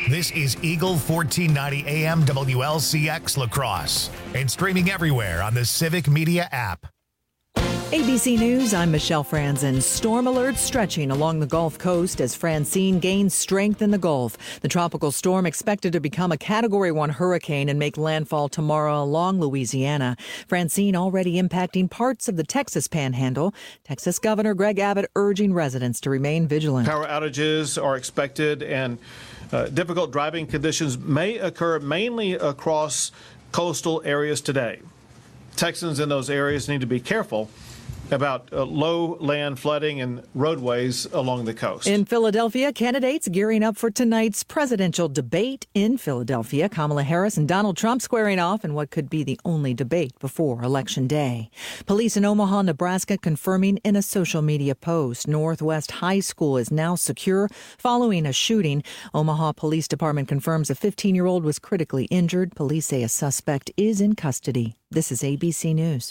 This is Eagle 1490 AM WLCX La Crosse and streaming everywhere on the Civic Media app. ABC News, I'm Michelle Franzen. Storm alerts stretching along the Gulf Coast as Francine gains strength in the Gulf. The tropical storm expected to become a Category 1 hurricane and make landfall tomorrow along Louisiana. Francine already impacting parts of the Texas Panhandle. Texas Governor Greg Abbott urging residents to remain vigilant. Power outages are expected and difficult driving conditions may occur mainly across coastal areas today. Texans in those areas need to be careful about low land flooding and roadways along the coast. In Philadelphia, candidates gearing up for tonight's presidential debate in Philadelphia. Kamala Harris and Donald Trump squaring off in what could be the only debate before Election Day. Police in Omaha, Nebraska confirming in a social media post Northwest High School is now secure following a shooting. Omaha Police Department confirms a 15-year-old was critically injured. Police say a suspect is in custody. This is ABC News.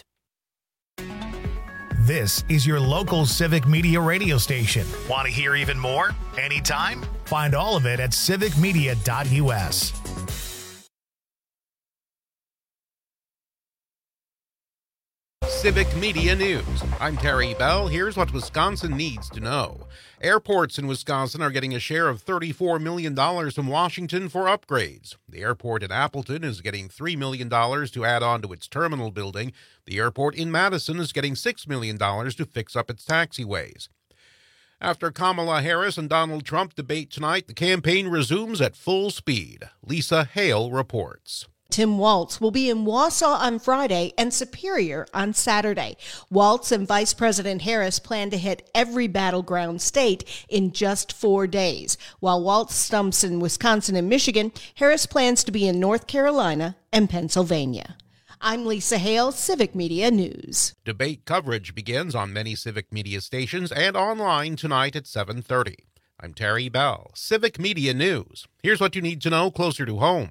This is your local Civic Media radio station. Want to hear even more? Anytime? Find all of it at civicmedia.us. Civic Media News. I'm Terry Bell. Here's what Wisconsin needs to know. Airports in Wisconsin are getting a share of $34 million from Washington for upgrades. The airport in Appleton is getting $3 million to add on to its terminal building. The airport in Madison is getting $6 million to fix up its taxiways. After Kamala Harris and Donald Trump debate tonight, the campaign resumes at full speed. Lisa Hale reports. Tim Walz will be in Wausau on Friday and Superior on Saturday. Walz and Vice President Harris plan to hit every battleground state in just 4 days. While Walz stumps in Wisconsin and Michigan, Harris plans to be in North Carolina and Pennsylvania. I'm Lisa Hale, Civic Media News. Debate coverage begins on many Civic Media stations and online tonight at 7:30. I'm Terry Bell, Civic Media News. Here's what you need to know closer to home.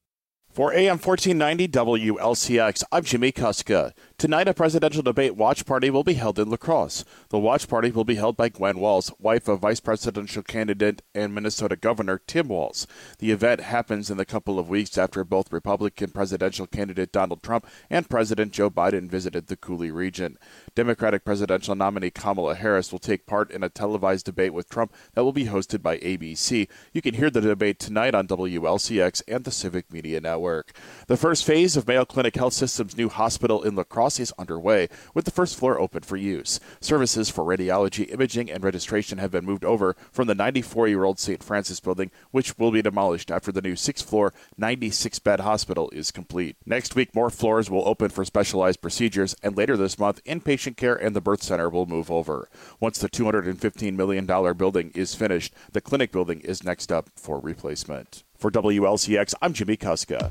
For AM 1490 WLCX, I'm Jimmy Kuska. Tonight, a presidential debate watch party will be held in La Crosse. The watch party will be held by Gwen Walz, wife of vice presidential candidate and Minnesota Governor Tim Walz. The event happens in the couple of weeks after both Republican presidential candidate Donald Trump and President Joe Biden visited the Coulee region. Democratic presidential nominee Kamala Harris will take part in a televised debate with Trump that will be hosted by ABC. You can hear the debate tonight on WLCX and the Civic Media Network. The first phase of Mayo Clinic Health System's new hospital in La Crosse is underway, with the first floor open for use. Services for radiology, imaging, and registration have been moved over from the 94-year-old St. Francis building, which will be demolished after the new 6th-floor, 96-bed hospital is complete. Next week, more floors will open for specialized procedures, and later this month, inpatient care and the birth center will move over. Once the $215 million building is finished, the clinic building is next up for replacement. For WLCX, I'm Jimmy Kuska.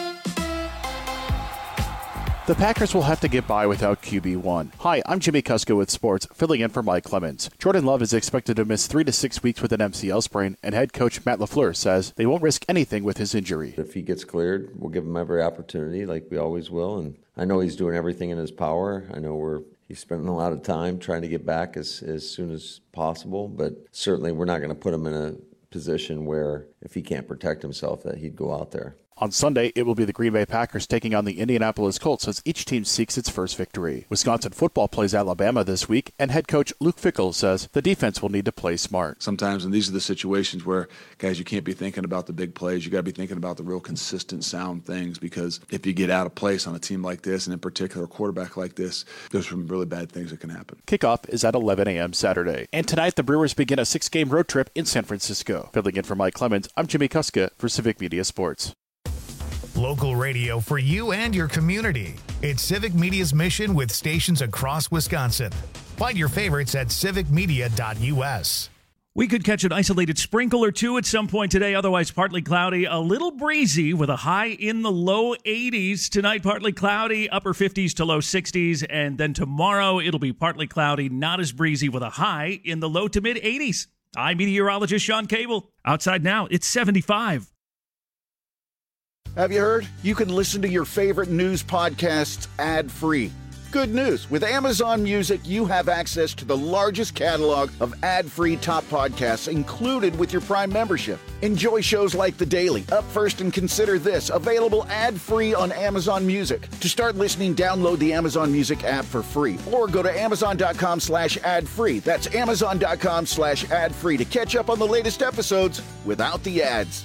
The Packers will have to get by without QB1. Hi, I'm Jimmy Kuska with sports, filling in for Mike Clemens. Jordan Love is expected to miss 3 to 6 weeks with an MCL sprain, and head coach Matt LaFleur says they won't risk anything with his injury. If he gets cleared, we'll give him every opportunity like we always will, and I know he's doing everything in his power. I know he's spending a lot of time trying to get back as soon as possible, but certainly we're not going to put him in a position where if he can't protect himself that he'd go out there. On Sunday, it will be the Green Bay Packers taking on the Indianapolis Colts as each team seeks its first victory. Wisconsin football plays Alabama this week, and head coach Luke Fickell says the defense will need to play smart. Sometimes, and these are the situations where, guys, you can't be thinking about the big plays. You got to be thinking about the real consistent, sound things, because if you get out of place on a team like this, and in particular a quarterback like this, there's some really bad things that can happen. Kickoff is at 11 a.m. Saturday. And tonight, the Brewers begin a 6-game road trip in San Francisco. Filling in for Mike Clemens, I'm Jimmy Kuska for Civic Media Sports. Local radio for you and your community. It's Civic Media's mission with stations across Wisconsin. Find your favorites at civicmedia.us. We could catch an isolated sprinkle or two at some point today, otherwise partly cloudy, a little breezy with a high in the low 80s. Tonight, partly cloudy, upper 50s to low 60s, and then tomorrow it'll be partly cloudy, not as breezy with a high in the low to mid 80s. I'm meteorologist Sean Cable. Outside now, it's 75. Have you heard? You can listen to your favorite news podcasts ad-free. Good news. With Amazon Music, you have access to the largest catalog of ad-free top podcasts included with your Prime membership. Enjoy shows like The Daily, Up First and Consider This, available ad-free on Amazon Music. To start listening, download the Amazon Music app for free or go to amazon.com/ad-free. That's amazon.com/ad-free to catch up on the latest episodes without the ads.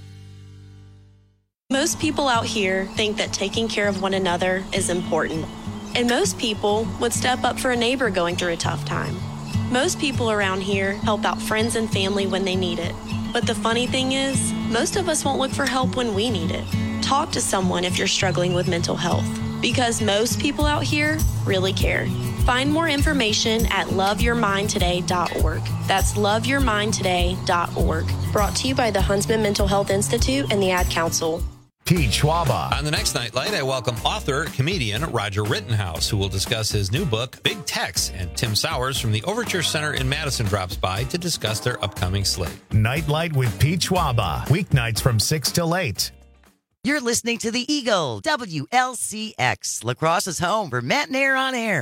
Most people out here think that taking care of one another is important. And most people would step up for a neighbor going through a tough time. Most people around here help out friends and family when they need it. But the funny thing is, most of us won't look for help when we need it. Talk to someone if you're struggling with mental health, because most people out here really care. Find more information at loveyourmindtoday.org. That's loveyourmindtoday.org. Brought to you by the Huntsman Mental Health Institute and the Ad Council. Pete Schwaba. On the next Nightlight, I welcome author, comedian Roger Rittenhouse, who will discuss his new book, Big Tex, and Tim Sowers from the Overture Center in Madison drops by to discuss their upcoming slate. Nightlight with Pete Schwaba. Weeknights from 6 till 8. You're listening to The Eagle, WLCX, La Crosse's home for Matt and Air on Air.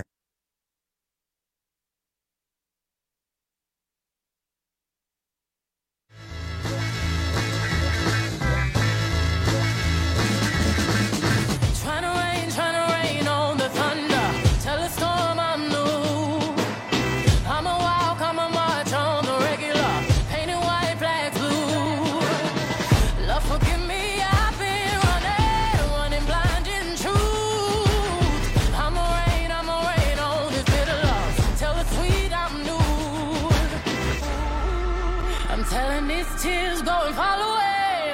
Tears going fall away,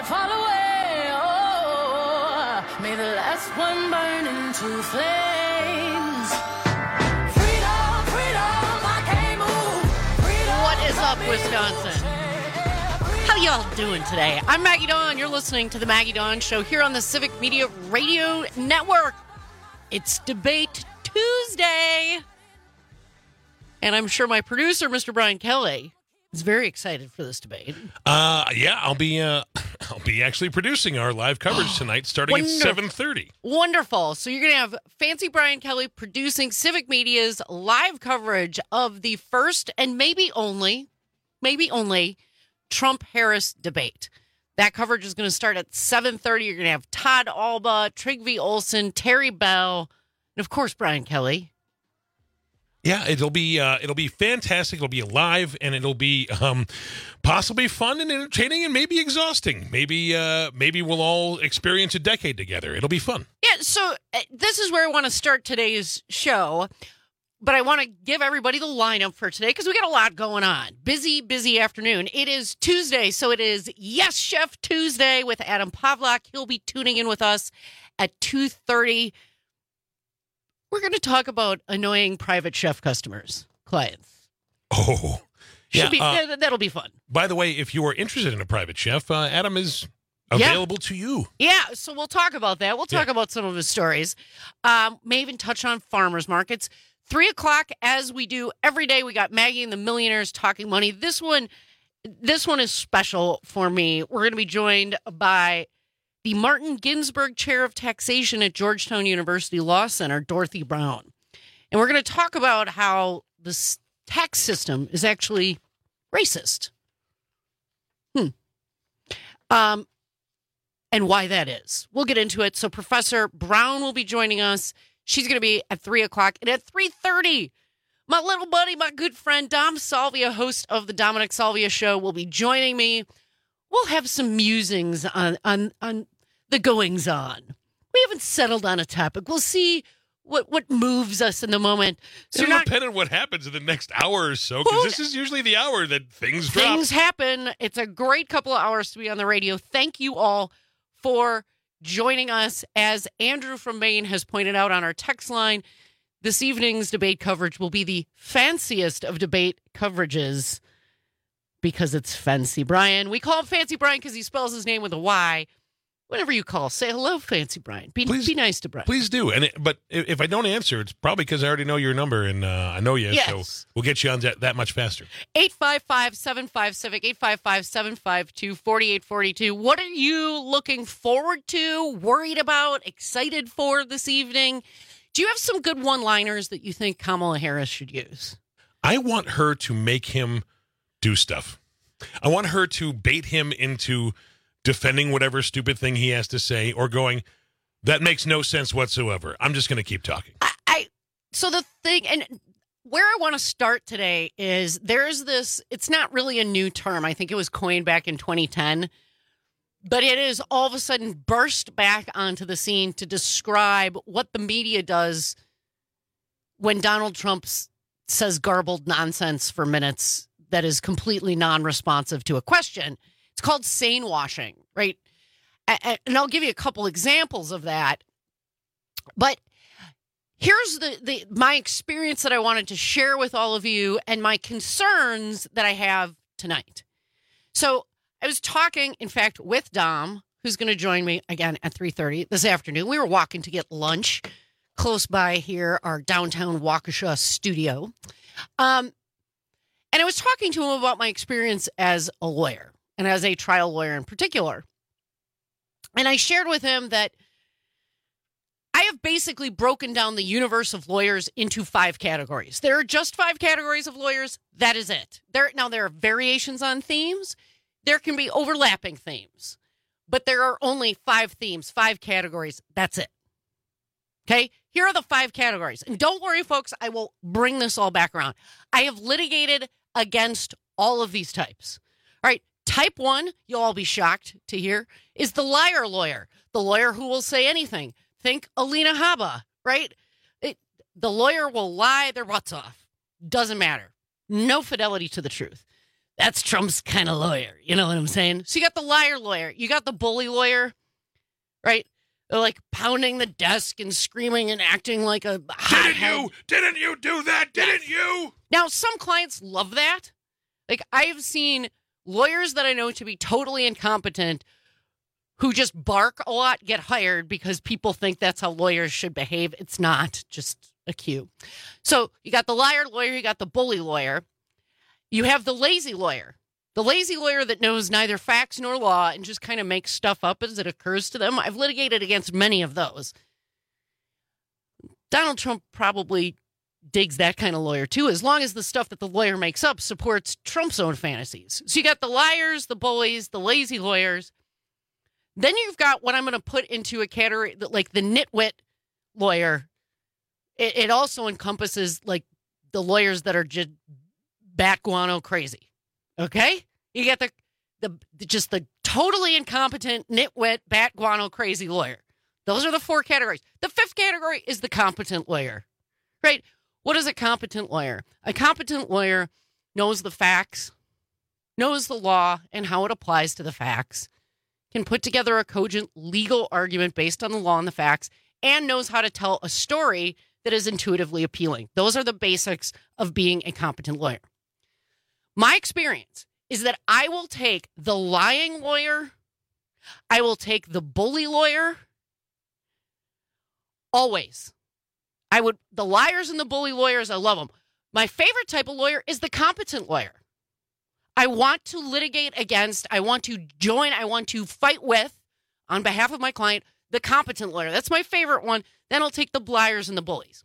oh, may the last one burn into flames. Freedom, freedom, I can't move. Freedom, what is up, Wisconsin? How y'all doing today? I'm Maggie Dawn. You're listening to the Maggie Dawn Show here on the Civic Media Radio Network. It's Debate Tuesday. And I'm sure my producer, Mr. Brian Kelly, is very excited for this debate. Yeah, I'll be actually producing our live coverage tonight, starting at 7:30. Wonderful. So you're going to have Fancy Brian Kelly producing Civic Media's live coverage of the first and maybe only Trump-Harris debate. That coverage is going to start at 7:30. You're going to have Todd Alba, Trygve Olsen, Terry Bell, and of course Brian Kelly. Yeah, it'll be fantastic. It'll be live, and it'll be possibly fun and entertaining, and maybe exhausting. Maybe we'll all experience a decade together. It'll be fun. Yeah. So this is where I want to start today's show, but I want to give everybody the lineup for today because we got a lot going on. Busy afternoon. It is Tuesday, so it is Yes Chef Tuesday with Adam Pavlak. He'll be tuning in with us at 2:30. We're going to talk about annoying private chef clients. Oh, yeah. That'll be fun. By the way, if you are interested in a private chef, Adam is available to you. Yeah, so we'll talk about that. We'll talk about some of his stories. May even touch on farmers markets. 3 o'clock, as we do every day, we got Maggie and the Millionaires Talking Money. This one is special for me. We're going to be joined by the Martin Ginsburg Chair of Taxation at Georgetown University Law Center, Dorothy Brown. And we're going to talk about how this tax system is actually racist. And why that is. We'll get into it. So Professor Brown will be joining us. She's going to be at 3 o'clock. And at 3:30, my little buddy, my good friend, Dom Salvia, host of the Dominic Salvia Show, will be joining me. We'll have some musings on the goings-on. We haven't settled on a topic. We'll see what moves us in the moment. So It'll depend on what happens in the next hour or so, because this is usually the hour that things drop. Things happen. It's a great couple of hours to be on the radio. Thank you all for joining us. As Andrew from Maine has pointed out on our text line, this evening's debate coverage will be the fanciest of debate coverages because it's Fancy Brian. We call him Fancy Brian because he spells his name with a Y. Whenever you call, say hello, Fancy Brian. Be nice to Brian. Please do. But if I don't answer, it's probably because I already know your number and I know you. Yes. So we'll get you on that much faster. 855-75-CIVIC, 855-752-4842. What are you looking forward to, worried about, excited for this evening? Do you have some good one-liners that you think Kamala Harris should use? I want her to make him do stuff. I want her to bait him into defending whatever stupid thing he has to say or going, that makes no sense whatsoever. I'm just going to keep talking. So the thing, and where I want to start today is there's this, it's not really a new term. I think it was coined back in 2010, but it is all of a sudden burst back onto the scene to describe what the media does when Donald Trump says garbled nonsense for minutes that is completely non-responsive to a question. It's called sane washing, right? And I'll give you a couple examples of that. But here's my experience that I wanted to share with all of you and my concerns that I have tonight. So I was talking, in fact, with Dom, who's going to join me again at 3:30 this afternoon. We were walking to get lunch close by here, our downtown Waukesha studio. And I was talking to him about my experience as a lawyer and as a trial lawyer in particular. And I shared with him that I have basically broken down the universe of lawyers into 5 categories. There are just 5 categories of lawyers. That is it. There are variations on themes. There can be overlapping themes. But there are only 5 themes, 5 categories. That's it. Okay? Here are the 5 categories. And don't worry, folks, I will bring this all back around. I have litigated against all of these types. All right. Type 1, you'll all be shocked to hear, is the liar lawyer. The lawyer who will say anything. Think Alina Habba, right? The lawyer will lie their butts off. Doesn't matter. No fidelity to the truth. That's Trump's kind of lawyer. You know what I'm saying? So you got the liar lawyer. You got the bully lawyer, right? They're like pounding the desk and screaming and acting like a hothead. Didn't you do that? Didn't you? Now, some clients love that. Like, I've seen lawyers that I know to be totally incompetent who just bark a lot get hired because people think that's how lawyers should behave. It's not, just a cue. So you got the liar lawyer, you got the bully lawyer. You have the lazy lawyer. The lazy lawyer that knows neither facts nor law and just kind of makes stuff up as it occurs to them. I've litigated against many of those. Donald Trump probably digs that kind of lawyer too, as long as the stuff that the lawyer makes up supports Trump's own fantasies. So you got the liars, the bullies, the lazy lawyers. Then you've got what I'm going to put into a category that, like, the nitwit lawyer. It also encompasses like the lawyers that are just bat guano crazy. Okay, you get the totally incompetent nitwit bat guano crazy lawyer. Those are the 4 categories. The 5th category is the competent lawyer, right? What is a competent lawyer? A competent lawyer knows the facts, knows the law and how it applies to the facts, can put together a cogent legal argument based on the law and the facts, and knows how to tell a story that is intuitively appealing. Those are the basics of being a competent lawyer. My experience is that I will take the lying lawyer, I will take the bully lawyer, always. The liars and the bully lawyers, I love them. My favorite type of lawyer is the competent lawyer. I want to litigate against, I want to join, I want to fight with, on behalf of my client, the competent lawyer. That's my favorite one. Then I'll take the liars and the bullies.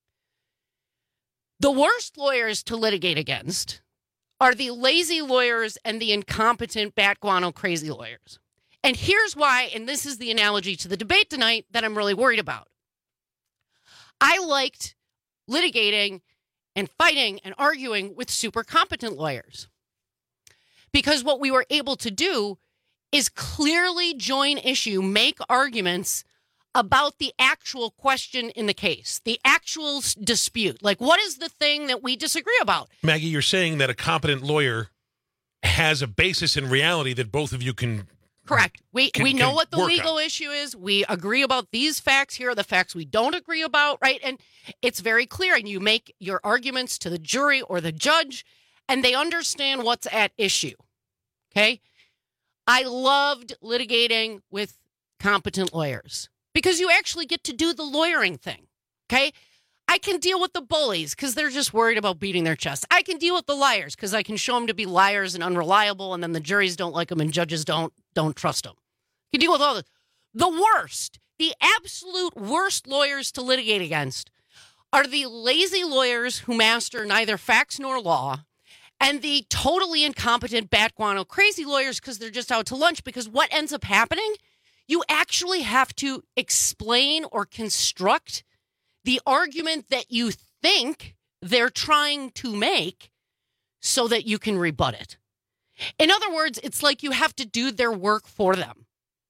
The worst lawyers to litigate against are the lazy lawyers and the incompetent bat guano crazy lawyers. And here's why, and this is the analogy to the debate tonight that I'm really worried about. I liked litigating and fighting and arguing with super competent lawyers. Because what we were able to do is clearly join issue, make arguments about the actual question in the case, the actual dispute. Like, what is the thing that we disagree about? Maggie, you're saying that a competent lawyer has a basis in reality that both of you can... Correct. We know what the legal issue is. We agree about these facts. Here are the facts we don't agree about, right? And it's very clear. And you make your arguments to the jury or the judge, and they understand what's at issue. Okay? I loved litigating with competent lawyers because you actually get to do the lawyering thing. Okay? I can deal with the bullies because they're just worried about beating their chest. I can deal with the liars because I can show them to be liars and unreliable, and then the juries don't like them and judges don't trust them. You can deal with all this. The worst, the absolute worst lawyers to litigate against are the lazy lawyers who master neither facts nor law, and the totally incompetent bat guano crazy lawyers because they're just out to lunch. Because what ends up happening, you actually have to explain or construct the argument that you think they're trying to make so that you can rebut it. In other words, it's like you have to do their work for them.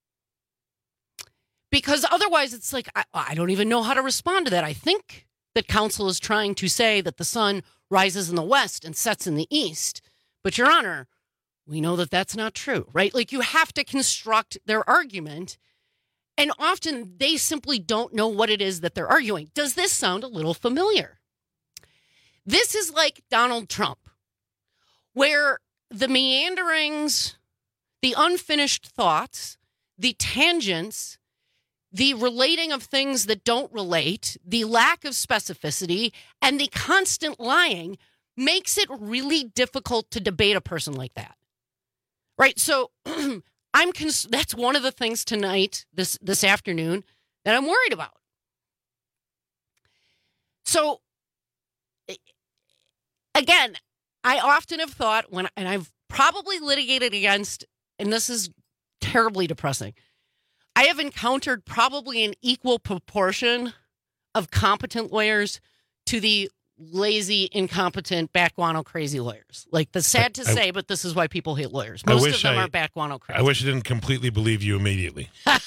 Because otherwise it's like, I don't even know how to respond to that. I think that counsel is trying to say that the sun rises in the west and sets in the east. But, Your Honor, we know that that's not true, right? Like, you have to construct their argument. And often they simply don't know what it is that they're arguing. Does this sound a little familiar? This is like Donald Trump, where the meanderings, the unfinished thoughts, the tangents, the relating of things that don't relate, the lack of specificity, and the constant lying makes it really difficult to debate a person like that. Right? So that's one of the things tonight, this afternoon, that I'm worried about. So, again, I often have thought and I've probably litigated against, and this is terribly depressing, I have encountered probably an equal proportion of competent lawyers to the lazy, incompetent, bat guano crazy lawyers. Like, that's sad to say, but this is why people hate lawyers. Most of them are bat guano crazy. I wish I didn't completely believe you immediately.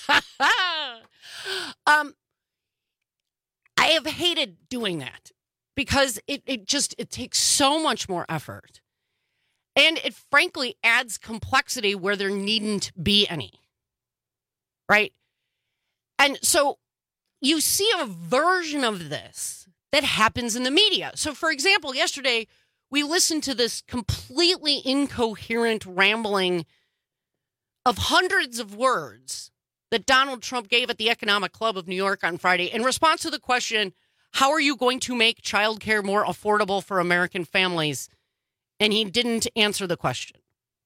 I have hated doing that because it takes so much more effort. And it frankly adds complexity where there needn't be any. Right? And so you see a version of this that happens in the media. So, for example, yesterday we listened to this completely incoherent rambling of hundreds of words that Donald Trump gave at the Economic Club of New York on Friday in response to the question, how are you going to make childcare more affordable for American families? And he didn't answer the question.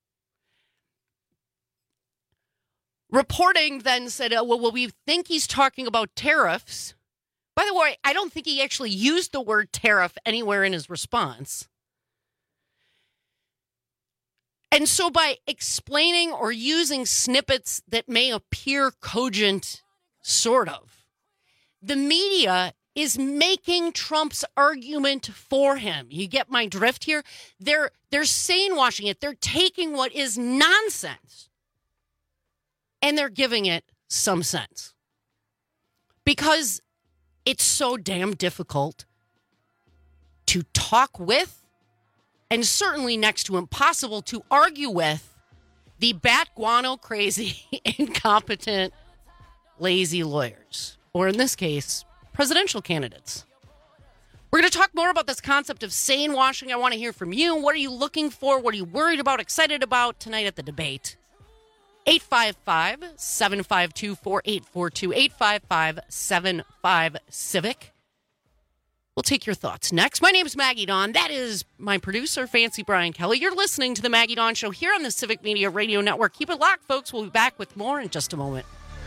Reporting then said, well, we think he's talking about tariffs. By the way, I don't think he actually used the word tariff anywhere in his response. And so by explaining or using snippets that may appear cogent, sort of, the media is making Trump's argument for him. You get my drift here? They're sane-washing it. They're taking what is nonsense and they're giving it some sense. Because it's so damn difficult to talk with, and certainly next to impossible to argue with, the bat guano crazy, incompetent, lazy lawyers. Or in this case, presidential candidates. We're going to talk more about this concept of sane washing. I want to hear from you. What are you looking for? What are you worried about, excited about tonight at the debate? 855-752-4842, 855-75-CIVIC. We'll take your thoughts next. My name is Maggie Dawn. That is my producer, Fancy Brian Kelly. You're listening to the Maggie Dawn Show here on the Civic Media Radio Network. Keep it locked, folks. We'll be back with more in just a moment.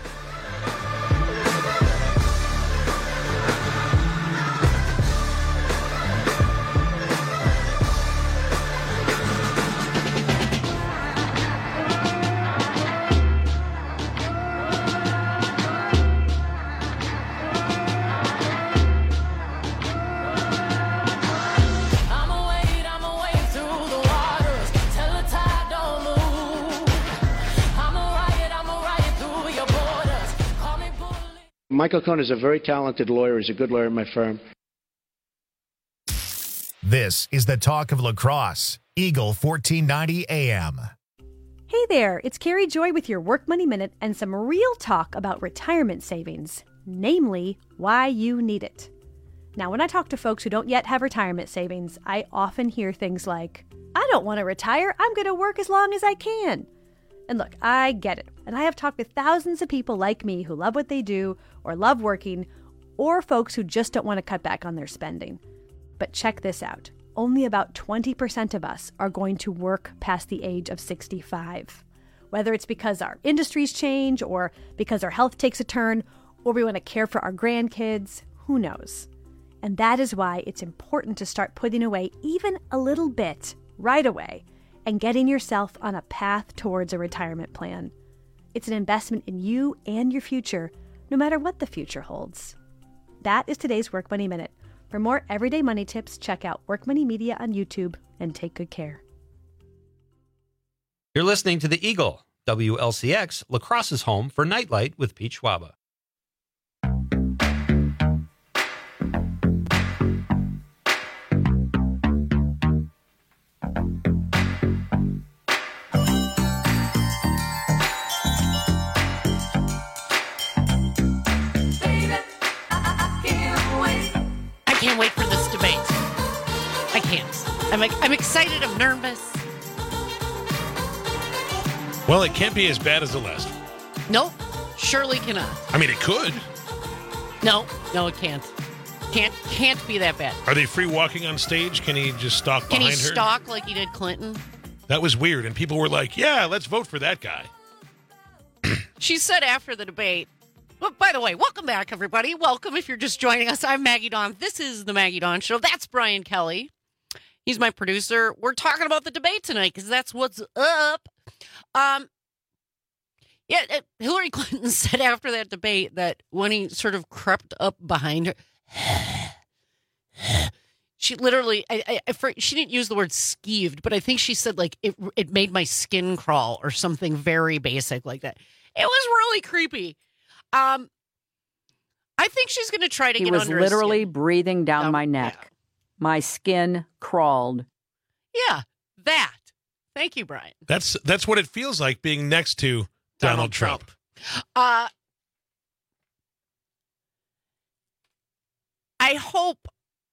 Michael Cohen is a very talented lawyer. He's a good lawyer in my firm. This is the talk of La Crosse, Eagle 1490 AM. Hey there, it's Carrie Joy with your Work Money Minute and some real talk about retirement savings, namely why you need it. Now, when I talk to folks who don't yet have retirement savings, I often hear things like, I don't want to retire, I'm going to work as long as I can. And look, I get it. And I have talked with thousands of people like me who love what they do or love working, or folks who just don't want to cut back on their spending. But check this out. Only about 20% of us are going to work past the age of 65. Whether it's because our industries change or because our health takes a turn, or we want to care for our grandkids. Who knows? And that is why it's important to start putting away even a little bit right away and getting yourself on a path towards a retirement plan. It's an investment in you and your future, no matter what the future holds. That is today's Work Money Minute. For more everyday money tips, check out Work Money Media on YouTube and take good care. You're listening to The Eagle, WLCX, La Crosse's home for Nightlight with Pete Schwaba. I can't wait for this debate. I can't. I'm excited. I'm nervous. Well, it can't be as bad as the last one. Nope. Surely cannot. I mean, it could. No, it can't. Can't be that bad. Are they free walking on stage? Can he just stalk behind her? Can he stalk like he did Clinton? That was weird, and people were like, yeah, let's vote for that guy. She said after the debate, well, by the way, welcome back, everybody. Welcome if you're just joining us. I'm Maggie Dawn. This is the Maggie Dawn Show. That's Brian Kelly. He's my producer. We're talking about the debate tonight because that's what's up. Hillary Clinton said after that debate that when he sort of crept up behind her, she literally, she didn't use the word skeeved, but I think she said like it made my skin crawl or something very basic like that. It was really creepy. I think she's going to try to get under his skin. He was literally breathing down my neck. Yeah. My skin crawled. Yeah, that. Thank you, Brian. That's what it feels like being next to Donald Trump. I hope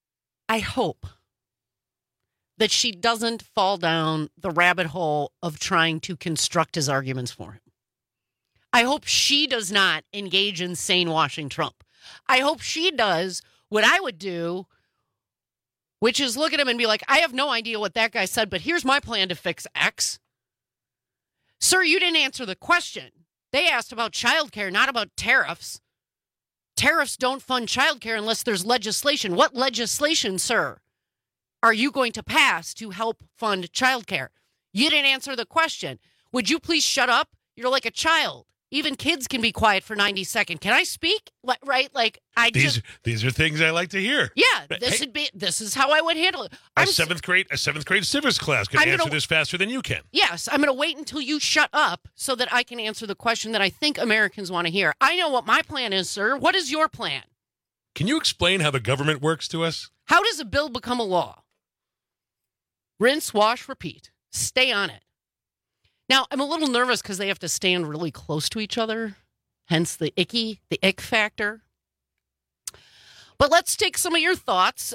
that she doesn't fall down the rabbit hole of trying to construct his arguments for him. I hope she does not engage in sane washing Trump. I hope she does what I would do, which is look at him and be like, I have no idea what that guy said, but here's my plan to fix X. Sir, you didn't answer the question. They asked about childcare, not about tariffs. Tariffs don't fund childcare unless there's legislation. What legislation, sir, are you going to pass to help fund childcare? You didn't answer the question. Would you please shut up? You're like a child. Even kids can be quiet for 90 seconds. Can I speak? Right? Like these are things I like to hear. Yeah, this is how I would handle it. A seventh grade civics class can answer this faster than you can. Yes, I'm going to wait until you shut up so that I can answer the question that I think Americans want to hear. I know what my plan is, sir. What is your plan? Can you explain how the government works to us? How does a bill become a law? Rinse, wash, repeat. Stay on it. Now, I'm a little nervous because they have to stand really close to each other, hence the ick factor. But let's take some of your thoughts.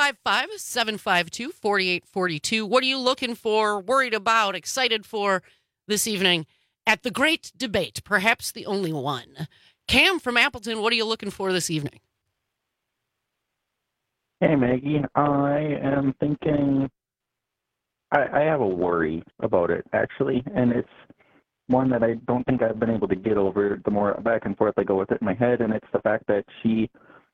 855-752-4842. What are you looking for, worried about, excited for this evening at the great debate, perhaps the only one? Cam from Appleton, what are you looking for this evening? Hey, Maggie. I am thinking... I have a worry about it, actually, and it's one that I don't think I've been able to get over the more back and forth I go with it in my head, and it's the fact that she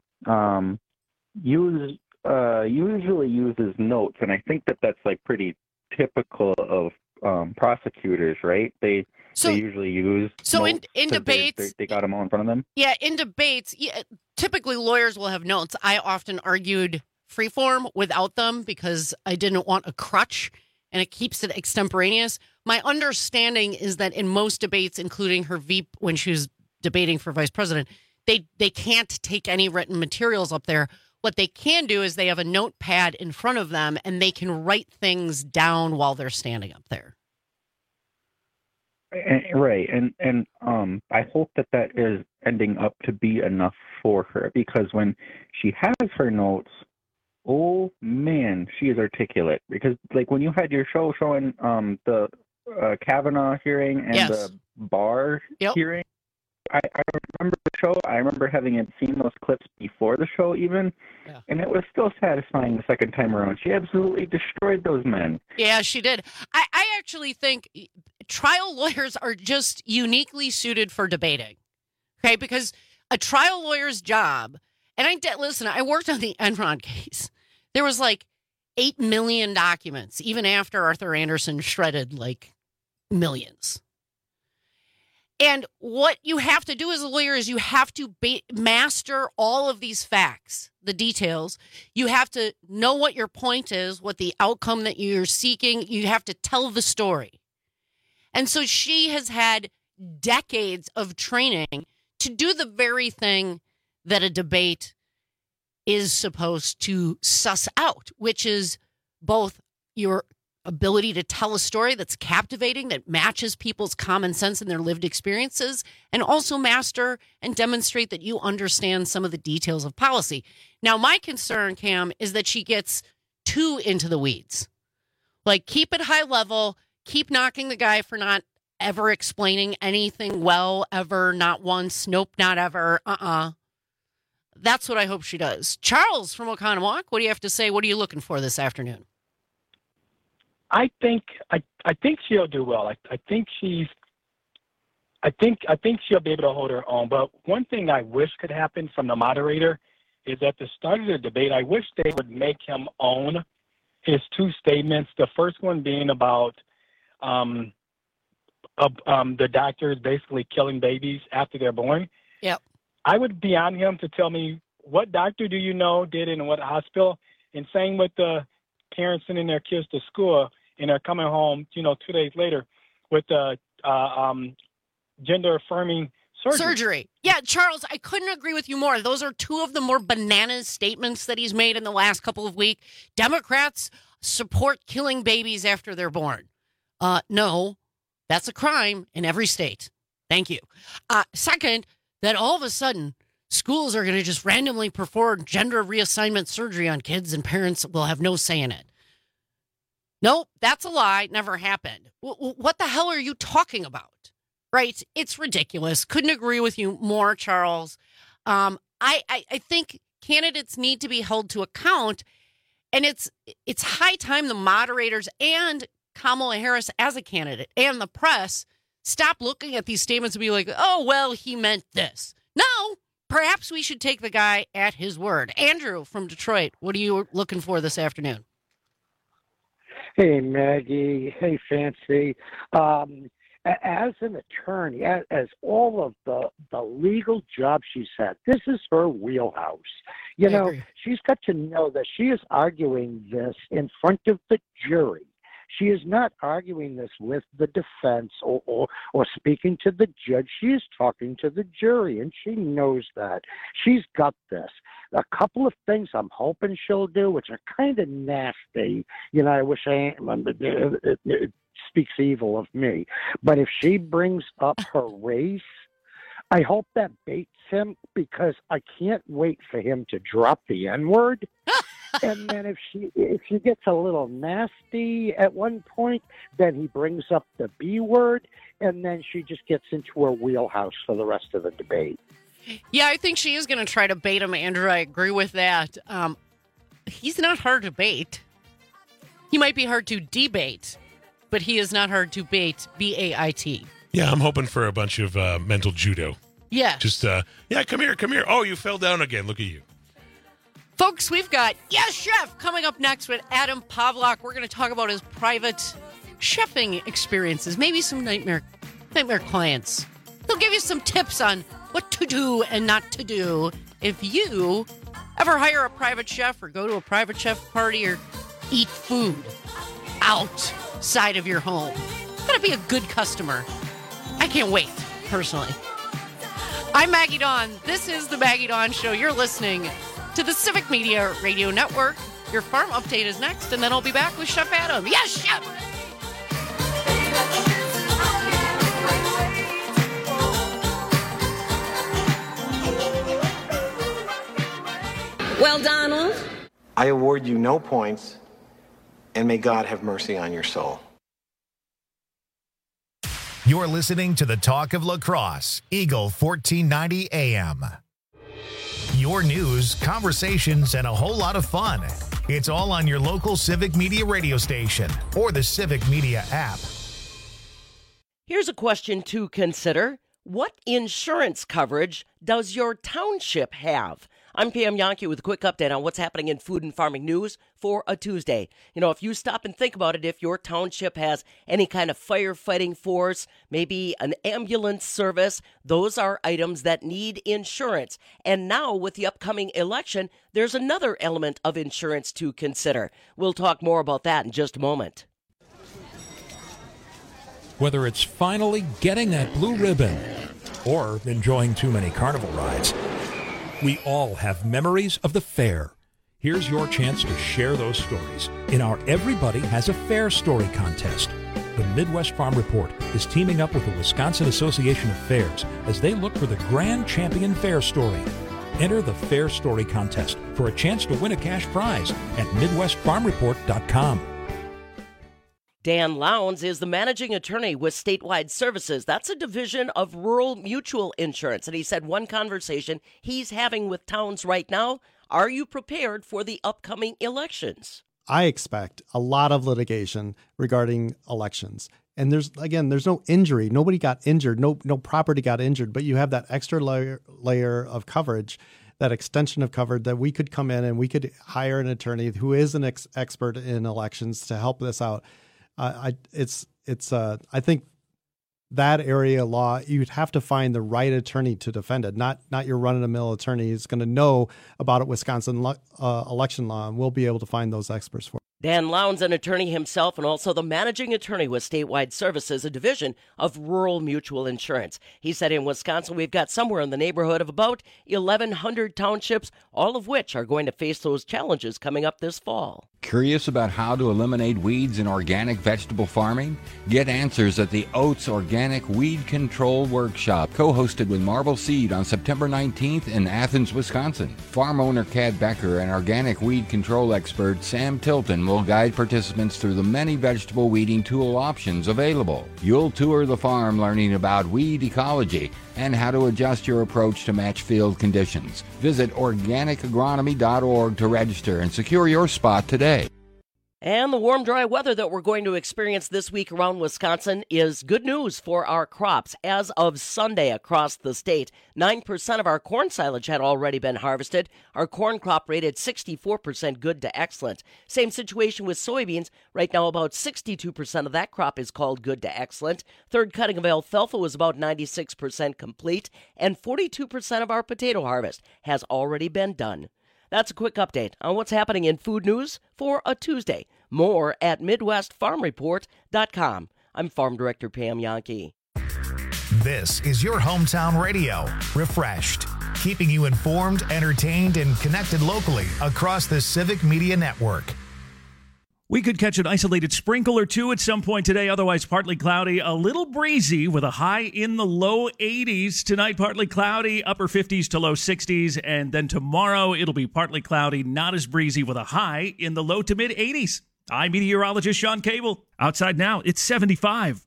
usually uses notes, and I think that that's like pretty typical of prosecutors, right? They usually use notes in debates, they got them all in front of them. Yeah, in debates, typically lawyers will have notes. I often argued freeform without them because I didn't want a crutch, and it keeps it extemporaneous. My understanding is that in most debates, including her Veep when she was debating for vice president, they can't take any written materials up there. What they can do is they have a notepad in front of them, and they can write things down while they're standing up there. Right, and I hope that is ending up to be enough for her, because when she has her notes, oh man, she is articulate. Because like when you had your show showing the Kavanaugh hearing and the Barr hearing, I remember the show. I remember having seen those clips before the show even, and it was still satisfying the second time around. She absolutely destroyed those men. Yeah, she did. I actually think trial lawyers are just uniquely suited for debating. Okay, because a trial lawyer's job, and I worked on the Enron case. There was like 8 million documents, even after Arthur Andersen shredded like millions. And what you have to do as a lawyer is you have to master all of these facts, the details. You have to know what your point is, what the outcome that you're seeking. You have to tell the story. And so she has had decades of training to do the very thing that a debate is supposed to suss out, which is both your ability to tell a story that's captivating, that matches people's common sense and their lived experiences, and also master and demonstrate that you understand some of the details of policy. Now, my concern, Cam, is that she gets too into the weeds. Like, keep it high level, keep knocking the guy for not ever explaining anything well, ever, not once, nope, not ever, That's what I hope she does. Charles from Oconomowoc, what do you have to say? What are you looking for this afternoon? I think she'll do well. I think she'll be able to hold her own. But one thing I wish could happen from the moderator is at the start of the debate, I wish they would make him own his two statements. The first one being about the doctors basically killing babies after they're born. Yep. I would be on him to tell me what doctor do you know did it in what hospital, and same with the parents sending their kids to school and they're coming home, 2 days later with the gender affirming surgery. Yeah, Charles, I couldn't agree with you more. Those are two of the more bananas statements that he's made in the last couple of weeks. Democrats support killing babies after they're born. No, that's a crime in every state. Thank you. Second, that all of a sudden schools are going to just randomly perform gender reassignment surgery on kids and parents will have no say in it. Nope, that's a lie. Never happened. What the hell are you talking about? Right? It's ridiculous. Couldn't agree with you more, Charles. I think candidates need to be held to account, and it's high time the moderators and Kamala Harris as a candidate and the press stop looking at these statements and be like, oh, well, he meant this. No, perhaps we should take the guy at his word. Andrew from Detroit, what are you looking for this afternoon? Hey, Maggie. Hey, Fancy. As an attorney, as all of the legal jobs she's had, this is her wheelhouse. She's got to know that she is arguing this in front of the jury. She is not arguing this with the defense or speaking to the judge. She is talking to the jury, and she knows that. She's got this. A couple of things I'm hoping she'll do, which are kind of nasty. I wish it speaks evil of me. But if she brings up her race, I hope that baits him, because I can't wait for him to drop the N-word. And then if she gets a little nasty at one point, then he brings up the B word, and then she just gets into her wheelhouse for the rest of the debate. Yeah, I think she is going to try to bait him, Andrew. I agree with that. He's not hard to bait. He might be hard to debate, but he is not hard to bait, B-A-I-T. Yeah, I'm hoping for a bunch of mental judo. Yeah. Just, come here. Oh, you fell down again. Look at you. Folks, we've got Yes Chef coming up next with Adam Pavlock. We're going to talk about his private chefing experiences, maybe some nightmare clients. He'll give you some tips on what to do and not to do if you ever hire a private chef or go to a private chef party or eat food outside of your home. Gotta be a good customer. I can't wait, personally. I'm Maggie Dawn. This is the Maggie Dawn Show. You're listening to the Civic Media Radio Network. Your farm update is next, and then I'll be back with Chef Adam. Yes, Chef! Well, Donald, I award you no points, and may God have mercy on your soul. You're listening to the Talk of La Crosse, Eagle 1490 AM. Your news, conversations, and a whole lot of fun. It's all on your local Civic Media radio station or the Civic Media app. Here's a question to consider. What insurance coverage does your township have? I'm Pam Yankee with a quick update on what's happening in food and farming news for a Tuesday. You know, if you stop and think about it, if your township has any kind of firefighting force, maybe an ambulance service, those are items that need insurance. And now with the upcoming election, there's another element of insurance to consider. We'll talk more about that in just a moment. Whether it's finally getting that blue ribbon or enjoying too many carnival rides, we all have memories of the fair. Here's your chance to share those stories in our Everybody Has a Fair Story contest. The Midwest Farm Report is teaming up with the Wisconsin Association of Fairs as they look for the grand champion fair story. Enter the Fair Story contest for a chance to win a cash prize at MidwestFarmReport.com. Dan Lowndes is the managing attorney with Statewide Services. That's a division of Rural Mutual Insurance. And he said one conversation he's having with towns right now, are you prepared for the upcoming elections? I expect a lot of litigation regarding elections. And there's no injury. Nobody got injured. No property got injured. But you have that extra layer of coverage, that extension of coverage that we could come in and we could hire an attorney who is an expert in elections to help this out. I think that area of law, you'd have to find the right attorney to defend it, not your run-of-the-mill attorney who's going to know about Wisconsin election law, and we'll be able to find those experts for it. Dan Lowndes, an attorney himself and also the managing attorney with Statewide Services, a division of Rural Mutual Insurance. He said in Wisconsin, we've got somewhere in the neighborhood of about 1,100 townships, all of which are going to face those challenges coming up this fall. Curious about how to eliminate weeds in organic vegetable farming? Get answers at the Oats Organic Weed Control Workshop, co-hosted with Marble Seed on September 19th in Athens, Wisconsin. Farm owner Cad Becker and organic weed control expert Sam Tilton will guide participants through the many vegetable weeding tool options available. You'll tour the farm learning about weed ecology and how to adjust your approach to match field conditions. Visit organicagronomy.org to register and secure your spot today. And the warm, dry weather that we're going to experience this week around Wisconsin is good news for our crops. As of Sunday across the state, 9% of our corn silage had already been harvested. Our corn crop rated 64% good to excellent. Same situation with soybeans. Right now, about 62% of that crop is called good to excellent. Third cutting of alfalfa was about 96% complete, and 42% of our potato harvest has already been done. That's a quick update on what's happening in food news for a Tuesday. More at MidwestFarmReport.com. I'm Farm Director Pam Yankee. This is your hometown radio, Refreshed, keeping you informed, entertained, and connected locally across the Civic Media Network. We could catch an isolated sprinkle or two at some point today, otherwise partly cloudy, a little breezy with a high in the low 80s. Tonight, partly cloudy, upper 50s to low 60s. And then tomorrow, it'll be partly cloudy, not as breezy, with a high in the low to mid 80s. I'm meteorologist Sean Cable. Outside now, it's 75.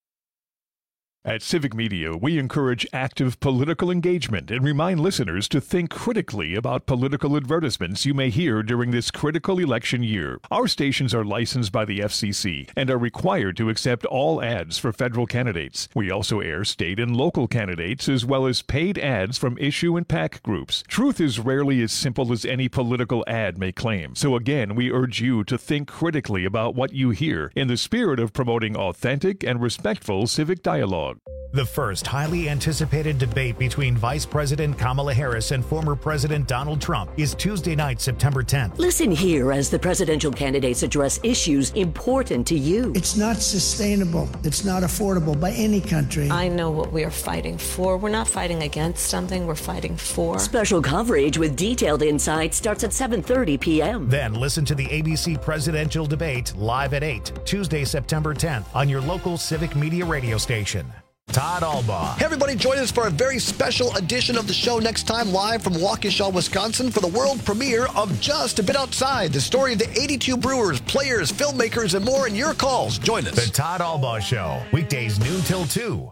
At Civic Media, we encourage active political engagement and remind listeners to think critically about political advertisements you may hear during this critical election year. Our stations are licensed by the FCC and are required to accept all ads for federal candidates. We also air state and local candidates as well as paid ads from issue and PAC groups. Truth is rarely as simple as any political ad may claim. So again, we urge you to think critically about what you hear in the spirit of promoting authentic and respectful civic dialogue. The first highly anticipated debate between Vice President Kamala Harris and former President Donald Trump is Tuesday night, September 10th. Listen here as the presidential candidates address issues important to you. It's not sustainable. It's not affordable by any country. I know what we are fighting for. We're not fighting against something. We're fighting for. Special coverage with detailed insight starts at 7:30 p.m. Then listen to the ABC presidential debate live at 8, Tuesday, September 10th on your local Civic Media radio station. Todd Albaugh. Hey everybody, join us for a very special edition of the show next time, live from Waukesha, Wisconsin, for the world premiere of Just a Bit Outside, the story of the 82 brewers, players, filmmakers, and more, and your calls. Join us. The Todd Albaugh Show, weekdays noon till 2.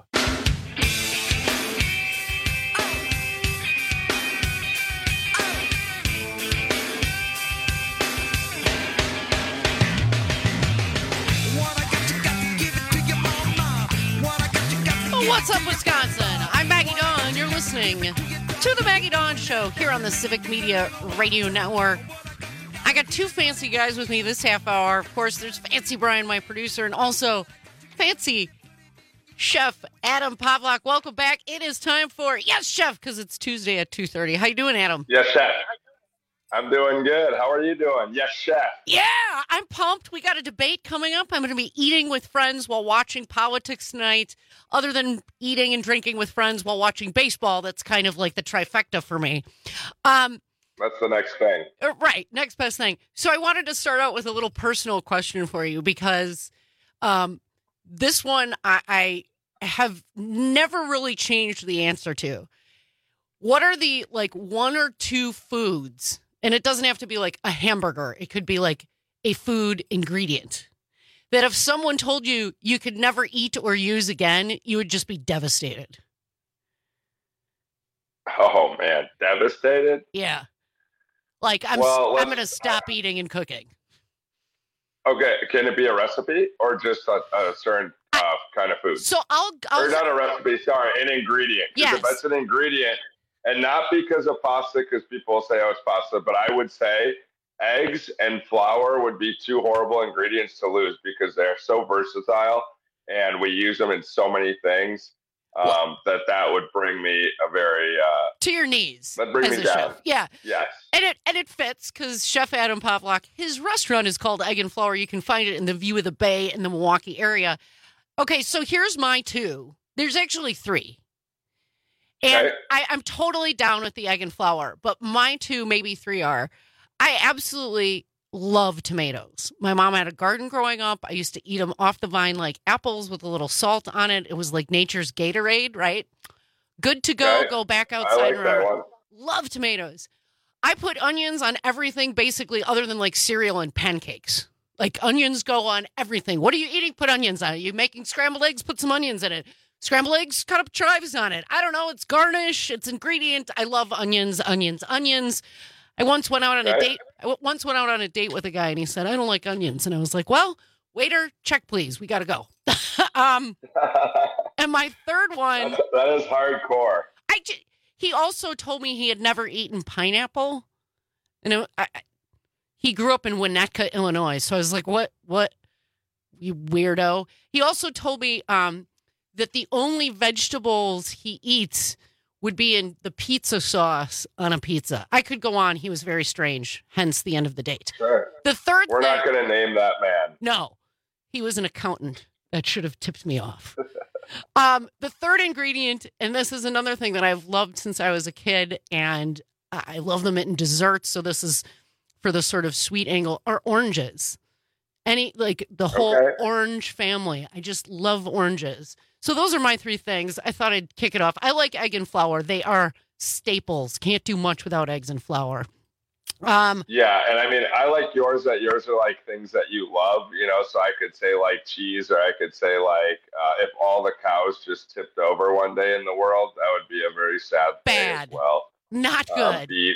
What's up, Wisconsin? I'm Maggie Dawn. You're listening to the Maggie Dawn Show here on the Civic Media Radio Network. I got two fancy guys with me this half hour. Of course, there's Fancy Brian, my producer, and also Fancy Chef Adam Pavlock. Welcome back. It is time for Yes, Chef, because it's Tuesday at 2:30. How you doing, Adam? Yes, Chef. I'm doing good. How are you doing? Yes, Chef. Yeah, I'm pumped. We got a debate coming up. I'm going to be eating with friends while watching politics tonight. Other than eating and drinking with friends while watching baseball, that's kind of like the trifecta for me. That's the next thing. Right, next best thing. So I wanted to start out with a little personal question for you because this one I have never really changed the answer to. What are the one or two foods? And it doesn't have to be like a hamburger. It could be like a food ingredient that if someone told you you could never eat or use again, you would just be devastated. Oh, man. Devastated? Yeah. Like, I'm going to stop eating and cooking. Okay. Can it be a recipe or just a certain kind of food? So I'll or not a recipe, sorry, an ingredient. Yes. If that's an ingredient, and not because of pasta, because people say, oh, it's pasta, but I would say eggs and flour would be two horrible ingredients to lose because they're so versatile and we use them in so many things that would bring me a very... to your knees. That bring me down. Chef. Yeah. Yes. And it fits because Chef Adam Pavlock, his restaurant is called Egg and Flour. You can find it in the View of the Bay in the Milwaukee area. Okay, so here's my two. There's actually three. And I'm totally down with the egg and flour, but my two, maybe three are. I absolutely love tomatoes. My mom had a garden growing up. I used to eat them off the vine like apples with a little salt on it. It was like nature's Gatorade, right? Good to go. Go back outside. I like that one. Love tomatoes. I put onions on everything basically other than like cereal and pancakes. Like onions go on everything. What are you eating? Put onions on it. You making scrambled eggs? Put some onions in it. Scrambled eggs, cut up chives on it. I don't know. It's garnish. It's ingredient. I love onions. I once went out on a date. With a guy, and he said, "I don't like onions." And I was like, "Well, waiter, check please. We got to go." And my third one. That is hardcore. He also told me he had never eaten pineapple, and he grew up in Winnetka, Illinois. So I was like, "What? You weirdo." He also told me that the only vegetables he eats would be in the pizza sauce on a pizza. I could go on. He was very strange, hence the end of the date. Sure. The third We're not going to name that man. No. He was an accountant. That should have tipped me off. The third ingredient, and this is another thing that I've loved since I was a kid, and I love them in desserts, so this is for the sort of sweet angle, are oranges. The whole orange family. I just love oranges. So those are my three things. I thought I'd kick it off. I like egg and flour. They are staples. Can't do much without eggs and flour. Yeah, and I mean, I like yours that yours are like things that you love, so I could say like cheese, or I could say like if all the cows just tipped over one day in the world, that would be a very sad thing as well. Not good. Beef.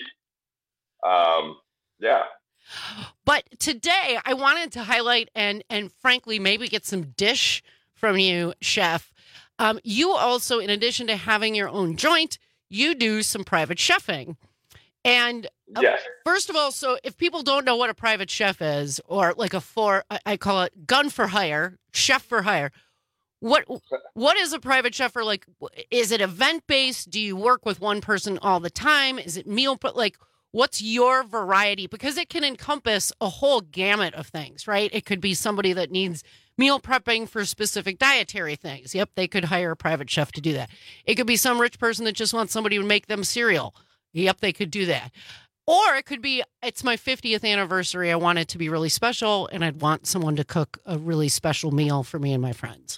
Yeah. But today I wanted to highlight and frankly, maybe get some dish from you, Chef. You also, in addition to having your own joint, you do some private chefing. And yes. First of all, so if people don't know what a private chef is, or like I call it gun for hire, chef for hire. What is a private chef? Or like, is it event based? Do you work with one person all the time? Is it meal? But like, what's your variety? Because it can encompass a whole gamut of things, right? It could be somebody that needs meal prepping for specific dietary things. Yep, they could hire a private chef to do that. It could be some rich person that just wants somebody to make them cereal. Yep, they could do that. Or it could be, it's my 50th anniversary. I want it to be really special, and I'd want someone to cook a really special meal for me and my friends.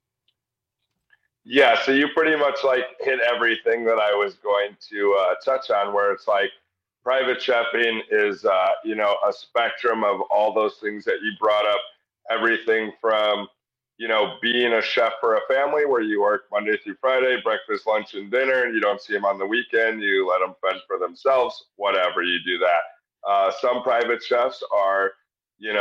Yeah, so you pretty much like hit everything that I was going to touch on, where it's like private chefing is, a spectrum of all those things that you brought up. Everything from, being a chef for a family where you work Monday through Friday, breakfast, lunch, and dinner, and you don't see them on the weekend. You let them fend for themselves, whatever, you do that. Some private chefs are,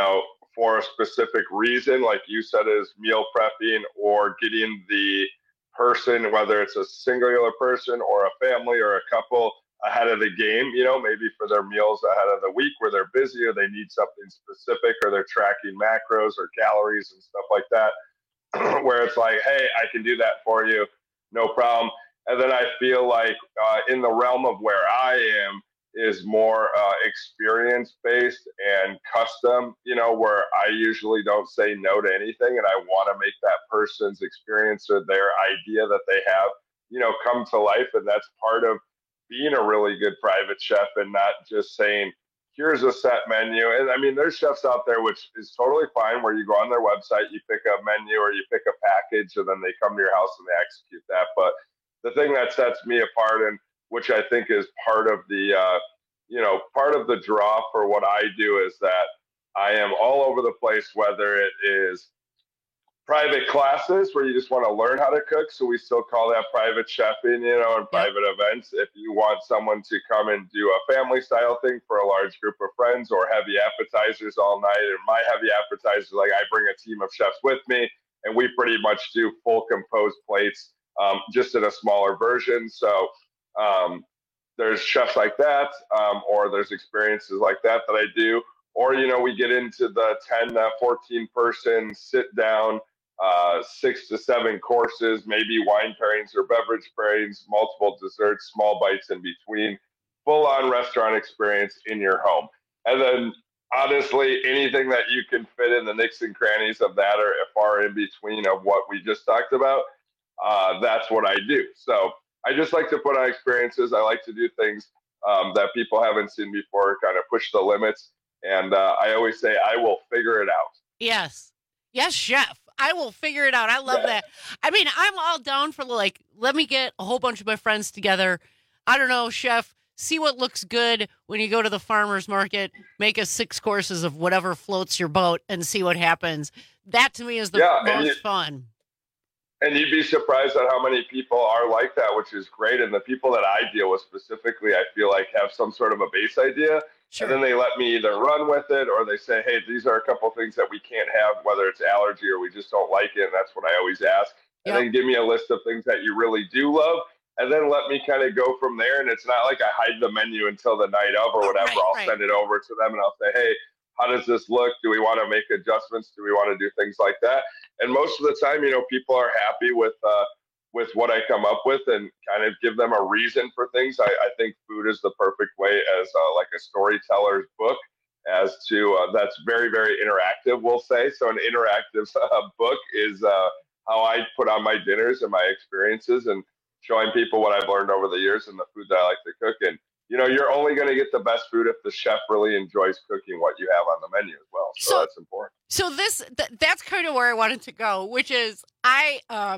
for a specific reason, like you said, is meal prepping or getting the person, whether it's a singular person or a family or a couple, ahead of the game, maybe for their meals ahead of the week where they're busy or they need something specific or they're tracking macros or calories and stuff like that, where it's like, hey, I can do that for you, no problem. And then I feel like in the realm of where I am is more experience-based and custom, where I usually don't say no to anything, and I want to make that person's experience or their idea that they have, come to life. And that's part of being a really good private chef and not just saying, here's a set menu. And I mean, there's chefs out there, which is totally fine, where you go on their website, you pick a menu or you pick a package, and then they come to your house and they execute that. But the thing that sets me apart, and which I think is part of the, part of the draw for what I do, is that I am all over the place, whether it is private classes where you just want to learn how to cook. So we still call that private chefing, and private events. If you want someone to come and do a family style thing for a large group of friends, or heavy appetizers all night. And my heavy appetizers, like I bring a team of chefs with me and we pretty much do full composed plates, just in a smaller version. So there's chefs like that, or there's experiences like that I do. Or, we get into the 10, 14 person sit down, 6 to 7 courses, maybe wine pairings or beverage pairings, multiple desserts, small bites in between, full on restaurant experience in your home. And then honestly, anything that you can fit in the nooks and crannies of that or far in between of what we just talked about, that's what I do. So I just like to put on experiences. I like to do things that people haven't seen before, kind of push the limits. And I always say, I will figure it out. Yes. Yes, chef. I will figure it out. I love that. I mean, I'm all down for let me get a whole bunch of my friends together. I don't know, chef, see what looks good when you go to the farmer's market, make us 6 courses of whatever floats your boat and see what happens. That to me is the most fun. And you'd be surprised at how many people are like that, which is great. And the people that I deal with specifically, I feel like have some sort of a base idea. Sure. And then they let me either run with it or they say, hey, these are a couple of things that we can't have, whether it's allergy or we just don't like it. And that's what I always ask. Yep. And then give me a list of things that you really do love. And then let me kind of go from there. And it's not like I hide the menu until the night of or whatever. I'll send it over to them and I'll say, hey, how does this look? Do we want to make adjustments? Do we want to do things like that? And most of the time, people are happy with what I come up with and kind of give them a reason for things. I think food is the perfect way as like a storyteller's book as to that's very, very interactive, we'll say. So an interactive book is how I put on my dinners and my experiences and showing people what I've learned over the years and the food that I like to cook. And you're only going to get the best food if the chef really enjoys cooking what you have on the menu as well. So that's important. So that's kind of where I wanted to go, which is I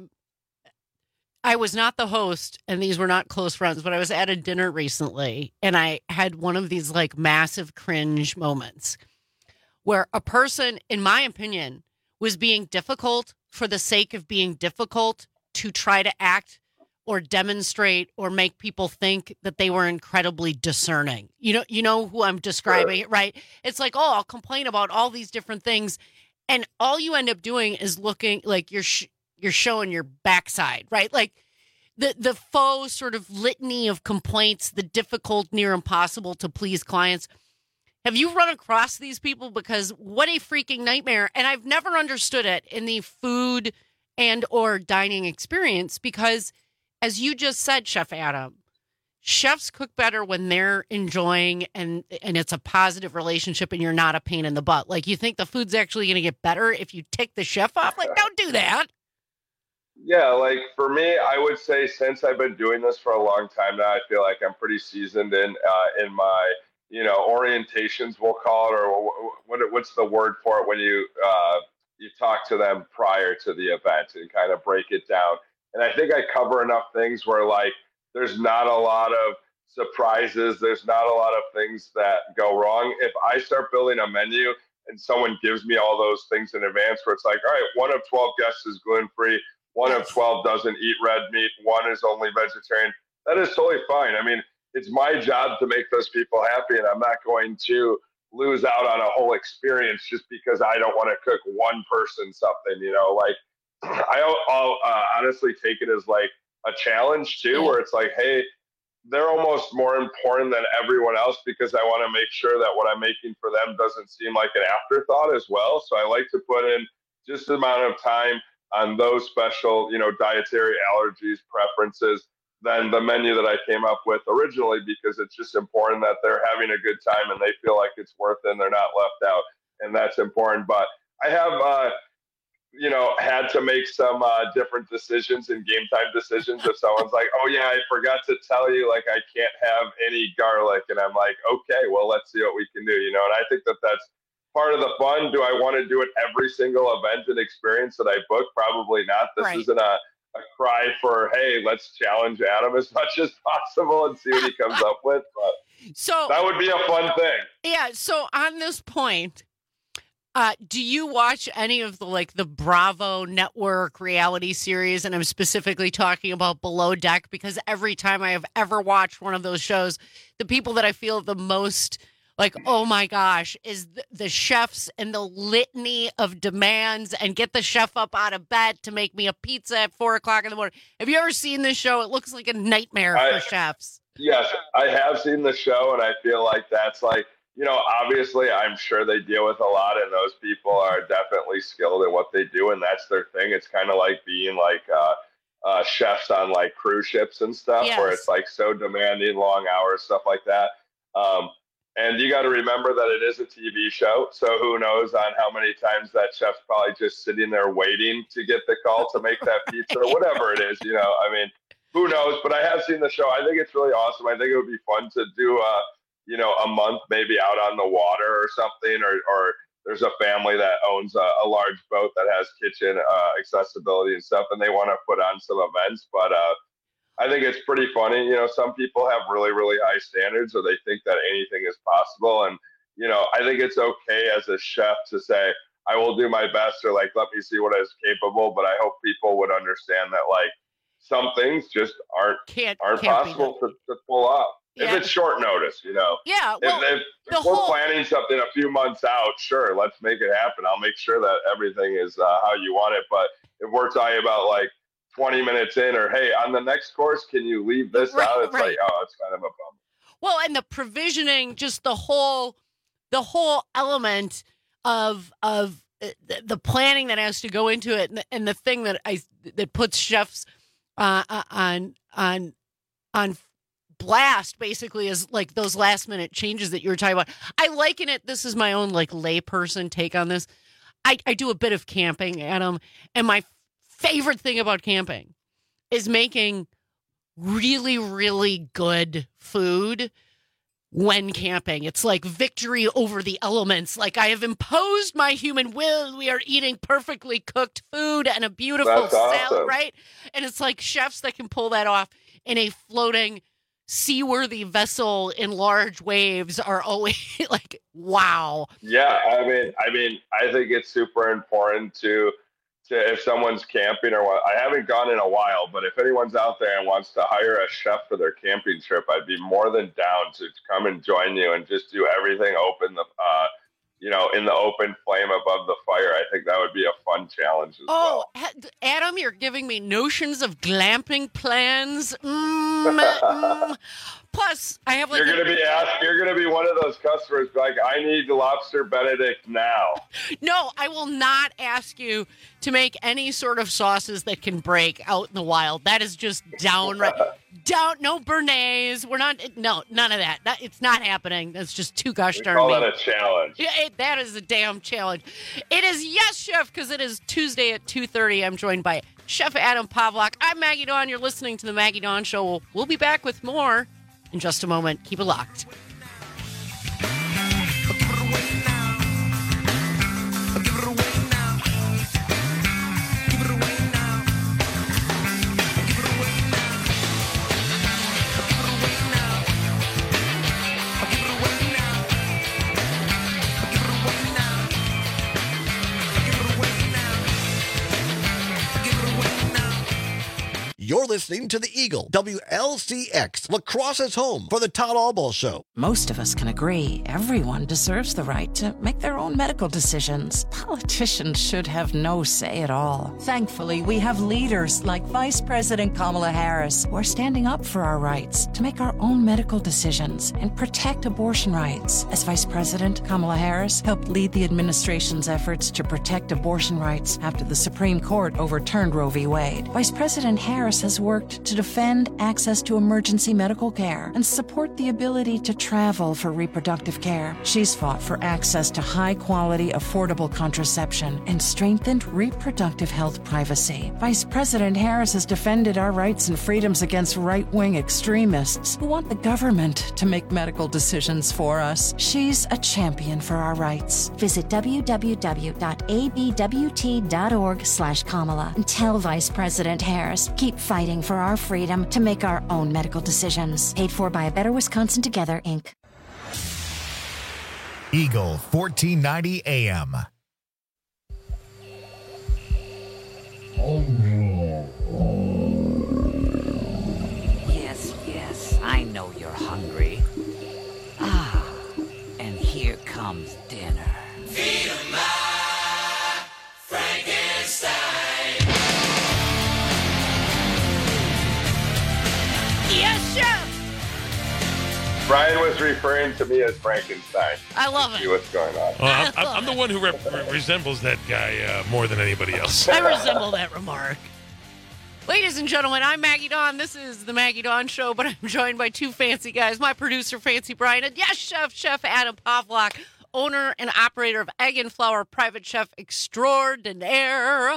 was not the host and these were not close friends, but I was at a dinner recently and I had one of these like massive cringe moments where a person, in my opinion, was being difficult for the sake of being difficult to try to act or demonstrate or make people think that they were incredibly discerning. You know who I'm describing, sure. Right? It's like, oh, I'll complain about all these different things. And all you end up doing is looking like you're showing your backside, right? Like the faux sort of litany of complaints, the difficult, near impossible to please clients. Have you run across these people? Because what a freaking nightmare. And I've never understood it in the food and or dining experience because as you just said, Chef Adam, chefs cook better when they're enjoying and it's a positive relationship and you're not a pain in the butt. Like you think the food's actually going to get better if you tick the chef off? Like, don't do that. Yeah, like for me, I would say since I've been doing this for a long time now, I feel like I'm pretty seasoned in my, orientations, we'll call it, or what's the word for it when you talk to them prior to the event and kind of break it down. And I think I cover enough things where like there's not a lot of surprises. There's not a lot of things that go wrong. If I start building a menu and someone gives me all those things in advance where it's like, all right, 1 of 12 guests is gluten-free, 1 of 12 doesn't eat red meat, 1 is only vegetarian, that is totally fine. I mean, it's my job to make those people happy, and I'm not going to lose out on a whole experience just because I don't want to cook one person something, like I'll honestly take it as like a challenge too, where it's like, hey, they're almost more important than everyone else because I want to make sure that what I'm making for them doesn't seem like an afterthought as well. So I like to put in just the amount of time on those special, dietary allergies, preferences, than the menu that I came up with originally, because it's just important that they're having a good time and they feel like it's worth it and they're not left out. And that's important. But I have, had to make some different decisions and game time decisions. If someone's like, oh yeah, I forgot to tell you, like, I can't have any garlic. And I'm like, okay, well, let's see what we can do, And I think that that's part of the fun. Do I want to do it every single event and experience that I book? Probably not. This isn't a cry for, hey, let's challenge Adam as much as possible and see what he comes up with. But so that would be a fun thing. Yeah. So on this point, do you watch any of the Bravo network reality series? And I'm specifically talking about Below Deck, because every time I have ever watched one of those shows, the people that I feel the most like, oh my gosh, is the chefs and the litany of demands and get the chef up out of bed to make me a pizza at 4:00 in the morning. Have you ever seen this show? It looks like a nightmare for chefs. Yes, I have seen the show, and I feel like that's like, obviously I'm sure they deal with a lot, and those people are definitely skilled at what they do, and that's their thing. It's kind of like being like chefs on like cruise ships and stuff, where it's like so demanding, long hours, stuff like that. And you got to remember that it is a TV show, so who knows on how many times that chef's probably just sitting there waiting to get the call to make that pizza or whatever it is, I mean, who knows? But I have seen the show. I think it's really awesome. I think it would be fun to do a month maybe out on the water or something, or there's a family that owns a large boat that has kitchen accessibility and stuff, and they want to put on some events. But I think it's pretty funny. Some people have really, really high standards, or they think that anything is possible. And, I think it's okay as a chef to say, I will do my best, or like, let me see what is capable. But I hope people would understand that, like, some things just aren't possible to pull off. Yeah. If it's short notice, Yeah. Well, if we're planning something a few months out, sure, let's make it happen. I'll make sure that everything is how you want it. But if we're talking about like 20 minutes in, or hey, on the next course, can you leave this out? It's like, oh, it's kind of a bummer. Well, and the provisioning, just the whole element of the planning that has to go into it, and the thing that puts chefs on blast basically is like those last minute changes that you were talking about. I liken it. This is my own like layperson take on this. I do a bit of camping, Adam, and my favorite thing about camping is making really, really good food when camping. It's like victory over the elements. Like, I have imposed my human will. We are eating perfectly cooked food and a beautiful salad, right? And it's like chefs that can pull that off in a floating, seaworthy vessel in large waves are always like, wow. Yeah, I mean, I think it's super important to if someone's camping or what. I haven't gone in a while, but if anyone's out there and wants to hire a chef for their camping trip, I'd be more than down to come and join you and just do everything open in the open flame above the fire. I think that would be a fun challenge as well. Adam, you're giving me notions of glamping plans. Plus, I have like you're gonna be one of those customers like, I need lobster Benedict now. No, I will not ask you to make any sort of sauces that can break out in the wild. That is just downright no Bernays. We're not. No, none of that. It's not happening. That's just too gosh darn. Call that a challenge. Yeah, that is a damn challenge. It is Yes Chef, because it is Tuesday at 2:30. I'm joined by Chef Adam Pawlak. I'm Maggie Dawn. You're listening to the Maggie Dawn Show. We'll be back with more in just a moment. Keep it locked. You're listening listening to the Eagle, WLCX, La Crosse's home for the Todd Albaugh Show. Most of us can agree everyone deserves the right to make their own medical decisions. Politicians should have no say at all. Thankfully, we have leaders like Vice President Kamala Harris who are standing up for our rights to make our own medical decisions and protect abortion rights. As Vice President, Kamala Harris helped lead the administration's efforts to protect abortion rights after the Supreme Court overturned Roe v. Wade. Vice President Harris has worked to defend access to emergency medical care and support the ability to travel for reproductive care. She's fought for access to high-quality, affordable contraception and strengthened reproductive health privacy. Vice President Harris has defended our rights and freedoms against right-wing extremists who want the government to make medical decisions for us. She's a champion for our rights. Visit www.abwt.org/Kamala and tell Vice President Harris, keep fighting for our freedom to make our own medical decisions. Paid for by A Better Wisconsin Together, Inc. Eagle 1490 AM. Yes, I know you're hungry. Ah, and here comes dinner. Feed 'em my Frankenstein. Yes, Chef. Brian was referring to me as Frankenstein. I love it. See what's going on. Well, I'm the one who resembles that guy more than anybody else. I resemble that remark. Ladies and gentlemen, I'm Maggie Dawn. This is the Maggie Dawn Show, but I'm joined by two fancy guys. My producer, Fancy Brian, and yes, Chef Adam Pavlak, owner and operator of Egg and Flour Private Chef Extraordinaire.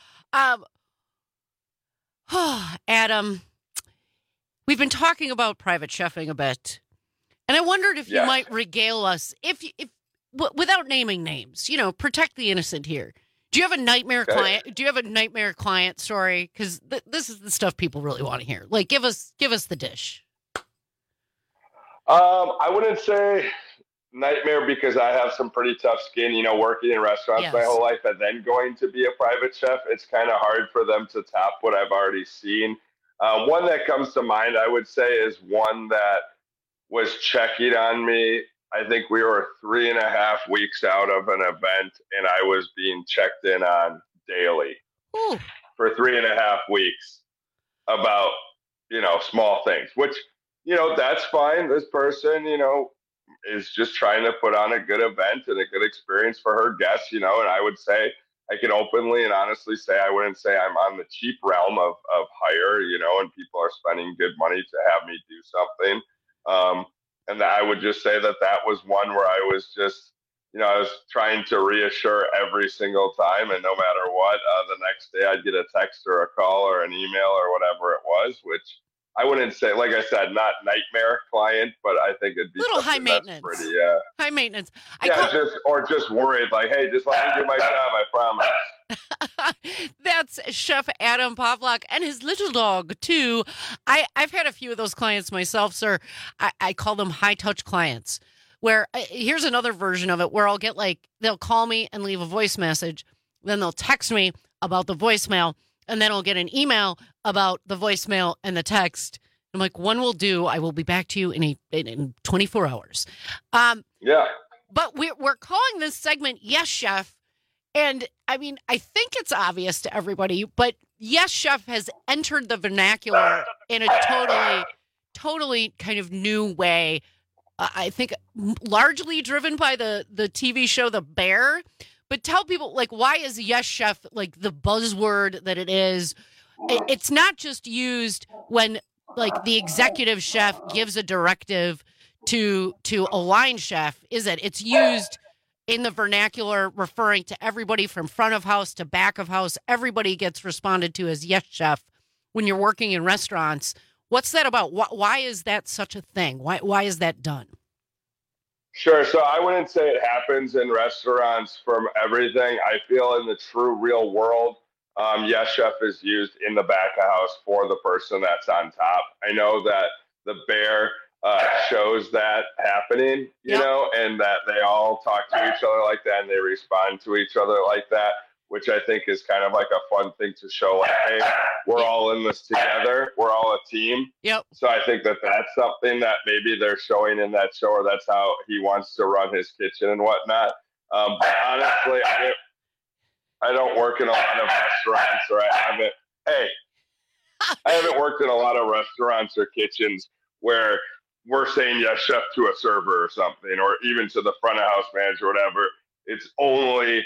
Adam, we've been talking about private chefing a bit, and I wondered if you might regale us, if without naming names, protect the innocent here. Do you have a nightmare client? Do you have a nightmare client story? Because this is the stuff people really want to hear. Like, give us the dish. I wouldn't say nightmare because I have some pretty tough skin, working in restaurants my whole life and then going to be a private chef. It's kind of hard for them to top what I've already seen. One that comes to mind, I would say, is one that was checking on me. I think we were 3.5 weeks out of an event and I was being checked in on daily for 3.5 weeks about, small things, which, that's fine. This person, is just trying to put on a good event and a good experience for her guests, and I would say, I can openly and honestly say, I wouldn't say I'm on the cheap realm of hire, and people are spending good money to have me do something. And I would just say that was one where I was just, I was trying to reassure every single time. And no matter what, the next day I'd get a text or a call or an email or whatever it was, which I wouldn't say, like I said, not nightmare client, but I think it'd be little high maintenance. Pretty, high maintenance. Just worried, like, hey, just let me do my job, I promise. That's Chef Adam Pavlak and his little dog, too. I've had a few of those clients myself, sir. I call them high-touch clients, where here's another version of it where I'll get they'll call me and leave a voice message. Then they'll text me about the voicemail, and then I'll get an email about the voicemail and the text. I'm like, one will do. I will be back to you in 24 hours. But we're calling this segment Yes, Chef. And I mean, I think it's obvious to everybody, but Yes, Chef has entered the vernacular in a totally kind of new way. I think largely driven by the TV show The Bear. But tell people, why is Yes, Chef the buzzword that it is? It's not just used when the executive chef gives a directive to a line chef, is it? It's used in the vernacular referring to everybody from front of house to back of house. Everybody gets responded to as Yes, Chef when you're working in restaurants. What's that about? Why is that such a thing? Why is that done? Sure. So I wouldn't say it happens in restaurants from everything. I feel in the true real world, Yes, Chef is used in the back of house for the person that's on top. I know that The Bear shows that happening, and that they all talk to each other like that and they respond to each other like that. which I think is kind of like a fun thing to show, like, hey, we're all in this together. We're all a team. Yep. So I think that that's something that maybe they're showing in that show, or that's how he wants to run his kitchen and whatnot. But honestly, I don't work in a lot of restaurants, or I haven't worked in a lot of restaurants or kitchens where we're saying yes, chef, to a server or something, or even to the front of house manager or whatever. It's only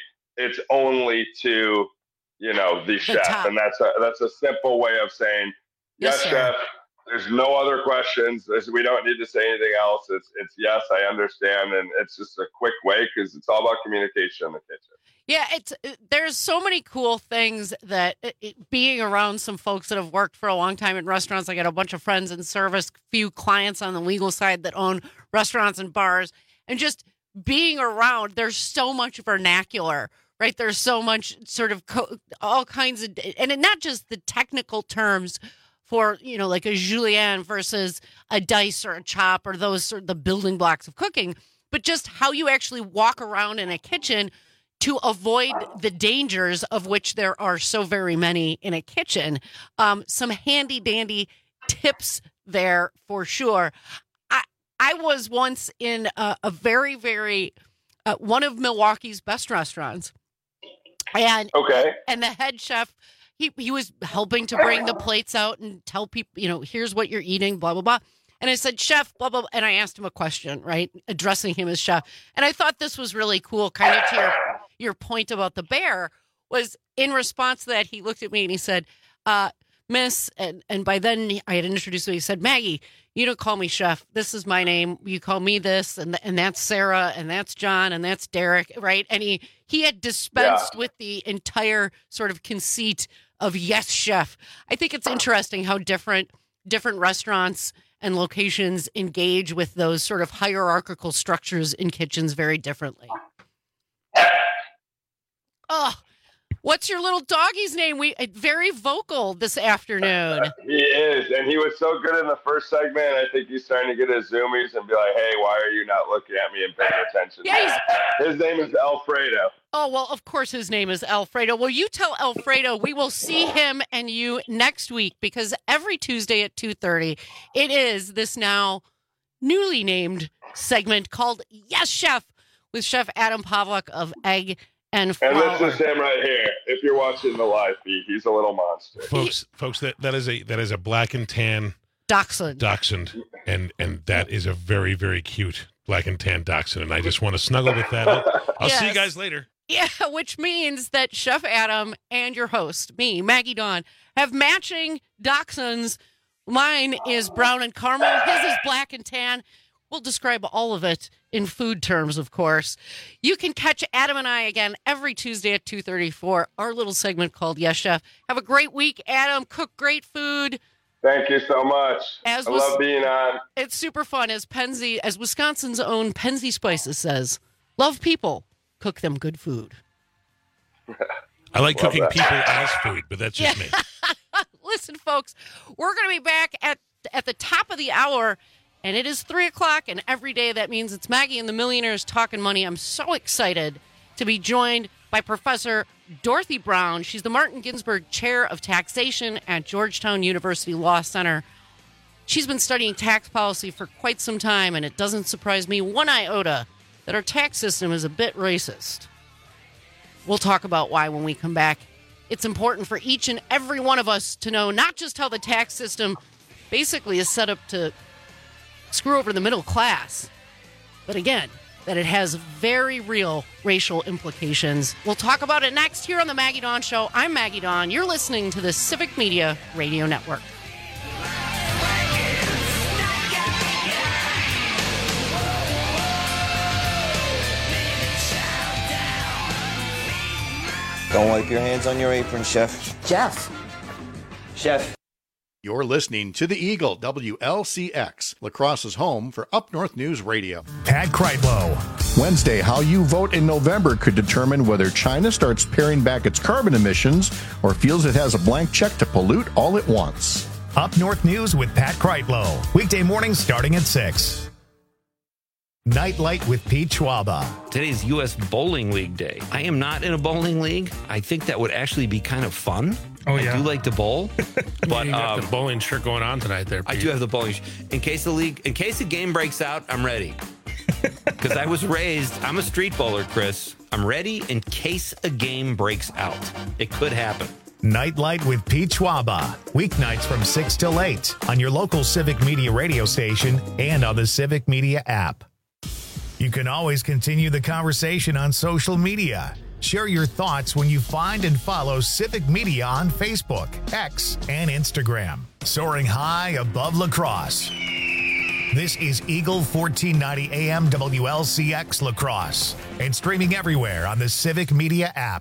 to, the chef. top. And that's a simple way of saying, yes, chef. There's no other questions. We don't need to say anything else. It's yes, I understand. And it's just a quick way, because it's all about communication in the kitchen. Yeah, there's so many cool things that being around some folks that have worked for a long time in restaurants. I got a bunch of friends in service, few clients on the legal side that own restaurants and bars, and just being around, there's so much vernacular, right? There's so much sort of all kinds of, and not just the technical terms for, like a julienne versus a dice or a chop, or those sort of the building blocks of cooking, but just how you actually walk around in a kitchen to avoid the dangers, of which there are so very many in a kitchen. Some handy dandy tips there for sure. I was once in a very, very, one of Milwaukee's best restaurants. And the head chef, he was helping to bring the plates out and tell people, here's what you're eating, blah, blah, blah. And I said, chef, blah, blah, blah. And I asked him a question, right? Addressing him as chef. And I thought this was really cool, kind of to your point about the bear, was in response to that, he looked at me and he said, Miss, and by then I had introduced him. He said, Maggie, you don't call me chef. This is my name. You call me this, and that's Sarah, and that's John, and that's Derek, right? And he had dispensed with the entire sort of conceit of yes, chef. I think it's interesting how different restaurants and locations engage with those sort of hierarchical structures in kitchens very differently. Oh, what's your little doggy's name? Very vocal this afternoon. He is, and he was so good in the first segment. I think he's starting to get his zoomies and be like, hey, why are you not looking at me and paying attention? Yeah, his name is Alfredo. Oh, well, of course his name is Alfredo. Well, you tell Alfredo we will see him and you next week, because every Tuesday at 2:30, it is this now newly named segment called Yes, Chef, with Chef Adam Pawlak of Egg and Flour. And this is him right here. If you're watching the live feed, he's a little monster. Folks, that is a black and tan dachshund, and that is a very, very cute black and tan dachshund. And I just want to snuggle with that. I'll see you guys later. Yeah, which means that Chef Adam and your host, me, Maggie Dawn, have matching dachshunds. Mine is brown and caramel. His is black and tan. We'll describe all of it in food terms, of course. You can catch Adam and I again every Tuesday at 2:30 for our little segment called Yes, Chef. Have a great week, Adam. Cook great food. Thank you so much. I love being on. It's super fun. As Wisconsin's own Penzi Spices says, love people, cook them good food. I like cooking people as food, but that's just me. Listen, folks, we're going to be back at the top of the hour. And it is 3:00, and every day that means it's Maggie and the Millionaires Talking Money. I'm so excited to be joined by Professor Dorothy Brown. She's the Martin Ginsburg Chair of Taxation at Georgetown University Law Center. She's been studying tax policy for quite some time, and it doesn't surprise me one iota that our tax system is a bit racist. We'll talk about why when we come back. It's important for each and every one of us to know not just how the tax system basically is set up to screw over the middle class, but again, that it has very real racial implications. We'll talk about it next here on the Maggie Dawn Show. I'm Maggie Dawn. You're listening to the Civic Media Radio Network. Don't wipe your hands on your apron, Chef. Chef. You're listening to The Eagle, WLCX, La Crosse's home for Up North News Radio. Pat Kreitlow. Wednesday, how you vote in November could determine whether China starts paring back its carbon emissions or feels it has a blank check to pollute all at once. Up North News with Pat Kreitlow. Weekday mornings starting at 6. Nightlight with Pete Schwaba. Today's U.S. Bowling League Day. I am not in a bowling league. I think that would actually be kind of fun. Oh, yeah. I do like to bowl. But you got the bowling shirt going on tonight there, Pete. I do have the bowling shirt. In case the game breaks out, I'm ready. Because I was raised, I'm a street bowler, Chris. I'm ready in case a game breaks out. It could happen. Nightlight with Pete Schwaba. Weeknights from 6 till 8 on your local Civic Media radio station and on the Civic Media app. You can always continue the conversation on social media. Share your thoughts when you find and follow Civic Media on Facebook, X, and Instagram. Soaring high above La Crosse. This is Eagle 1490 AM WLCX La Crosse and streaming everywhere on the Civic Media app.